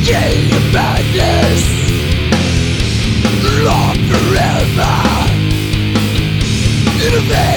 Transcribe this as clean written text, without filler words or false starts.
Gain of madness, locked forever in a vein.